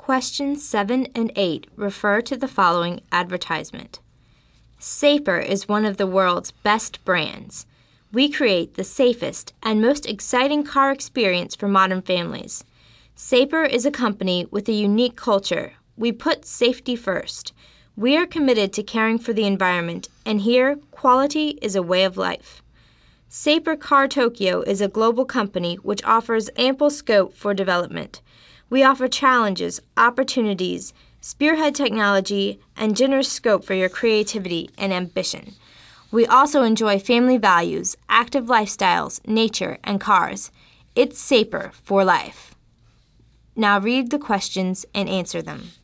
Questions 7 and 8 refer to the following advertisement. Saper is one of the world's best brands. We create the safest and most exciting car experience for modern families. Saper is a company with a unique culture. We put safety first. We are committed to caring for the environment, and here, quality is a way of life. Saper Car Tokyo is a global company which offers ample scope for development. We offer challenges, opportunities, spearhead technology, and generous scope for your creativity and ambition. We also enjoy family values, active lifestyles, nature, and cars. It's Saper for life. Now read the questions and answer them.